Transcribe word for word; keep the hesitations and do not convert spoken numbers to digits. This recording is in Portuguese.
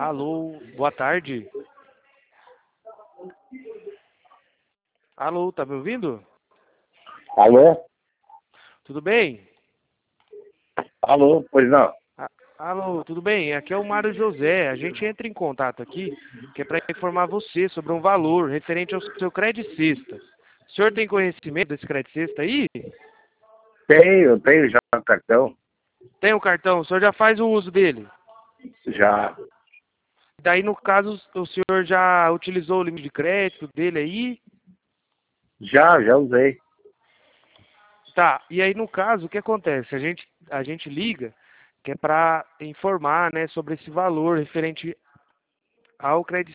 Alô, boa tarde. Alô, tá me ouvindo? Alô? Tudo bem? Alô? Pois não. A- Alô, tudo bem? Aqui é o Mário José. A gente entra em contato aqui, que é para informar você sobre um valor referente ao seu crédito sexta. O senhor tem conhecimento desse crédito sexta aí? Tenho, tenho já o cartão. Tem o cartão, o senhor já faz o uso dele. Já. Daí, no caso, o senhor já utilizou o limite de crédito dele aí? Já, já usei. Tá, e aí no caso, o que acontece? A gente, a gente liga, que é para informar, né, sobre esse valor referente ao crédito